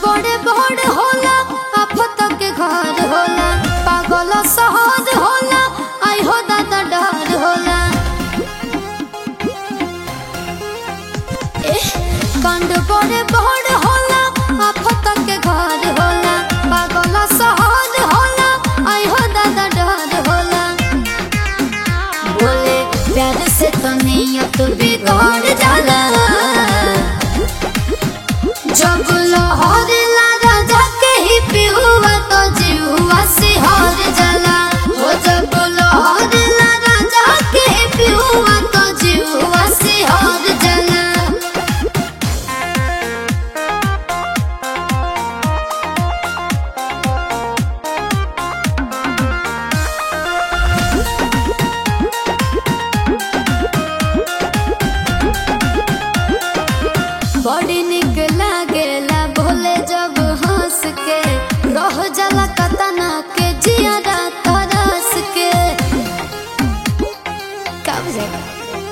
बड़े बड़े होला आफत के घर होला पागल शहर होला आई हो दादा डर होला कांड बड़े बड़े होला आफत के घर होला पागल शहर होला आई हो दादा डर होला बोले प्यार से तो नियत बिगड़ जाला जब लहर लगा जाके ही पिहुआ तो जीवा सिहर जाला हो जब लहर लगा जाके ही पिहुआ तो जीवा सिहर जाला बड़ी निक लागेला बोले जब हंस के रह जाला कतना के जियारा तरस के कब जाएगा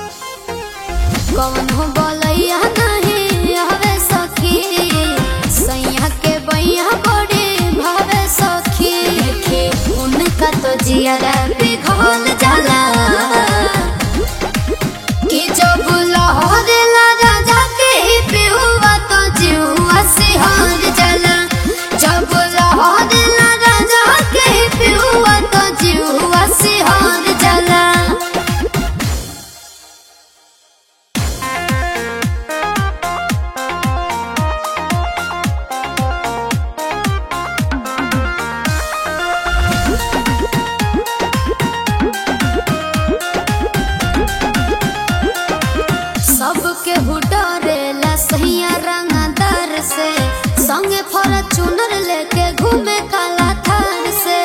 कौन हो बोलैया नहीं हवे सखी सैया के बैया बड़ी भावे सखी देखे उनका तो जियारा पिघल जाला कि जब लहर लगा जाके ही पिहुआ तो जीवा सिहर जाला जब लहर लगा जाके ही पिहुआ तो जीवा सिहर जाला सबके हुडरेला सहिया रंगदार से संगे फॉर्च्यूनर लेके घूमे काला थार से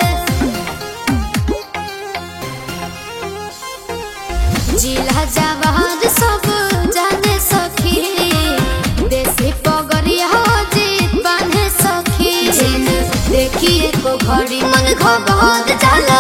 जिला जवाहर सब जाने सखी देसी पगड़िया जीत बांधे सखी जिन देखिए को घड़ी मन घबरात जाला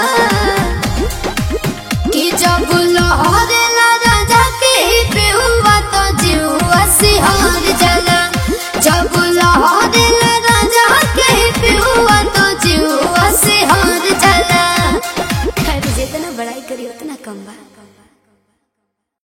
कि जब लहर लगा जाके ही पिहुआ तो जीवा सिहर जाला जब लहर लगा जाके ही पिहुआ तो जीवा सिहर जाला खैर जितना बड़ाई करी उतना कम बा।